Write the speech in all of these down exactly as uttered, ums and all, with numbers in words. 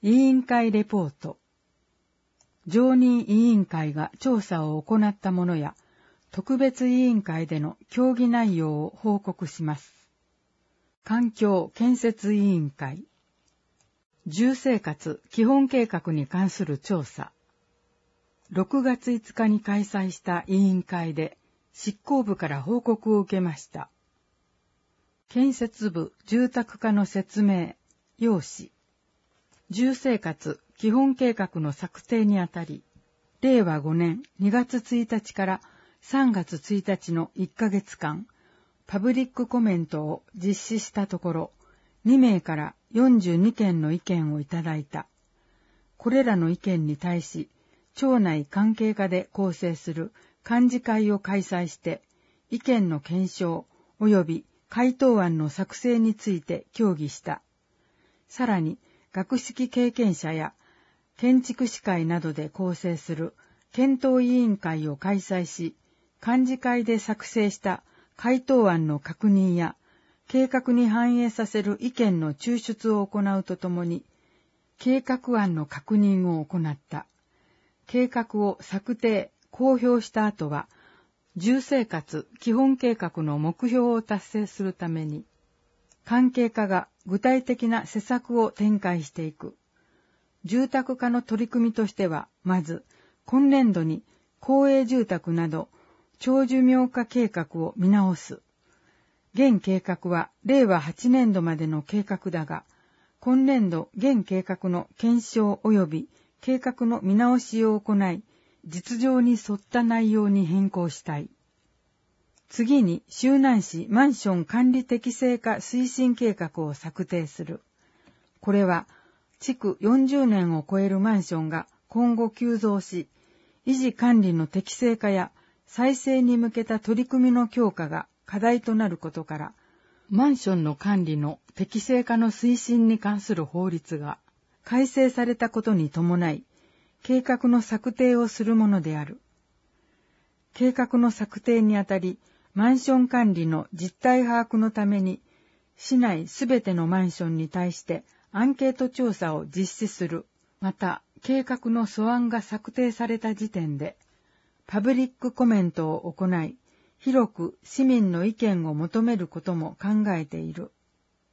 委員会レポート。常任委員会が調査を行ったものや、特別委員会での協議内容を報告します。環境建設委員会。住生活基本計画に関する調査。ろくがついつかに開催した委員会で執行部から報告を受けました。建設部住宅課の説明、要旨。住生活基本計画の策定にあたり、れいわごねんにがつついたちからさんがつついたちのいっかげつかん、パブリックコメントを実施したところ、にめいからよんじゅうにけんの意見をいただいた。これらの意見に対し、町内関係課で構成する幹事会を開催して、意見の検証及び回答案の作成について協議した。さらに、学識経験者や建築士会などで構成する検討委員会を開催し、幹事会で作成した回答案の確認や、計画に反映させる意見の抽出を行うとともに、計画案の確認を行った。計画を策定、公表した後は、住生活基本計画の目標を達成するために、関係課が具体的な施策を展開していく。住宅課の取り組みとしては、まず、今年度に公営住宅など、長寿命化計画を見直す。現計画はれいわはちねんどまでの計画だが、今年度現計画の検証及び計画の見直しを行い、実情に沿った内容に変更したい。次に、周南市マンション管理適正化推進計画を策定する。これは、築よんじゅうねんを超えるマンションが今後急増し、維持管理の適正化や再生に向けた取り組みの強化が課題となることから、マンションの管理の適正化の推進に関する法律が改正されたことに伴い、計画の策定をするものである。計画の策定にあたり、マンション管理の実態把握のために、市内すべてのマンションに対してアンケート調査を実施する。また、計画の素案が策定された時点で、パブリックコメントを行い、広く市民の意見を求めることも考えている。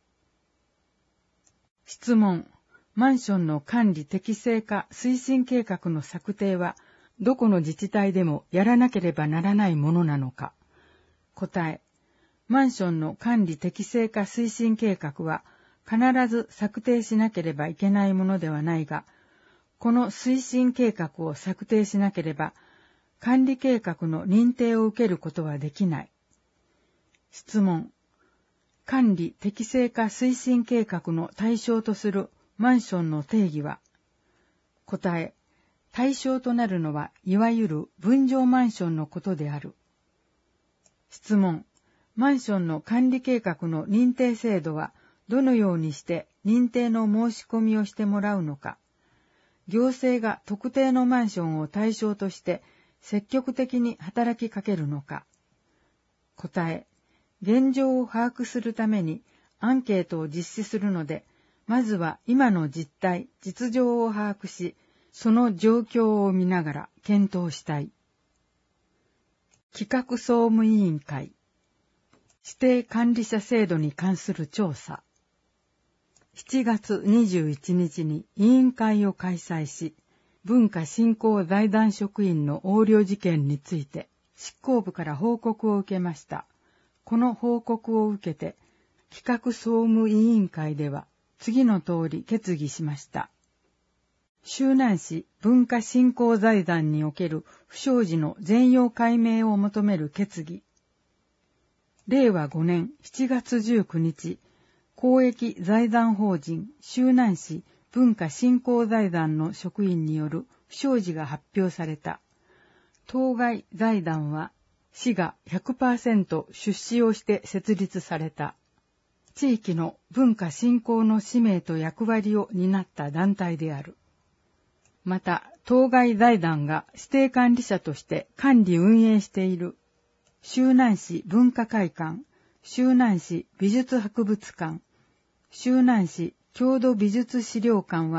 質問。マンションの管理適正化推進計画の策定は、どこの自治体でもやらなければならないものなのか。答え。マンションの管理適正化推進計画は、必ず策定しなければいけないものではないが、この推進計画を策定しなければ、管理計画の認定を受けることはできない。質問。管理適正化推進計画の対象とするマンションの定義は。答え。対象となるのは、いわゆる分譲マンションのことである。質問。マンションの管理計画の認定制度は、どのようにして認定の申し込みをしてもらうのか。行政が特定のマンションを対象として積極的に働きかけるのか。答え。現状を把握するためにアンケートを実施するので、まずは今の実態、実情を把握し、その状況を見ながら検討したい。企画総務委員会。指定管理者制度に関する調査。しちがつにじゅういちにちに委員会を開催し、文化振興財団職員の横領事件について執行部から報告を受けました。この報告を受けて、企画総務委員会では次の通り決議しました。周南市文化振興財団における不祥事の全容解明を求める決議。れいわごねんしちがつじゅうくにち、公益財団法人周南市文化振興財団の職員による不祥事が発表された。当該財団は市が ひゃくパーセント 出資をして設立された。地域の文化振興の使命と役割を担った団体である。また、当該財団が指定管理者として管理運営している周南市文化会館、周南市美術博物館、周南市郷土美術資料館は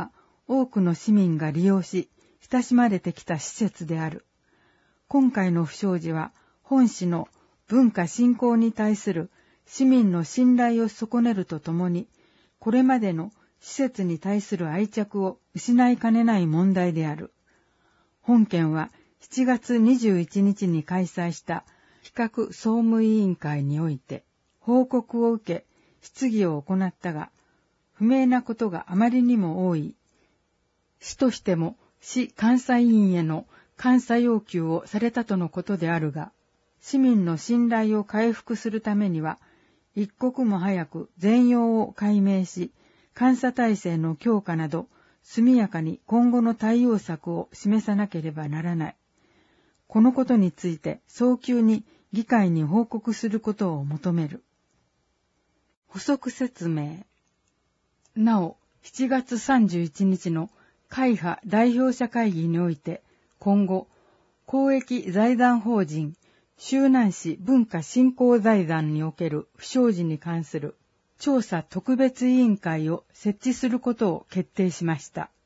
多くの市民が利用し、親しまれてきた施設である。今回の不祥事は、本市の文化振興に対する市民の信頼を損ねるとともに、これまでの施設に対する愛着を失いかねない問題である。本件はしちがつにじゅういちにちに開催した企画総務委員会において報告を受け質疑を行ったが、不明なことがあまりにも多い。市としても市監査委員への監査要求をされたとのことであるが、市民の信頼を回復するためには、一刻も早く全容を解明し、監査体制の強化など、速やかに今後の対応策を示さなければならない。このことについて早急に議会に報告することを求める。補足説明。なお、しちがつさんじゅういちにちの会派代表者会議において、今後、公益財団法人周南市文化振興財団における不祥事に関する調査特別委員会を設置することを決定しました。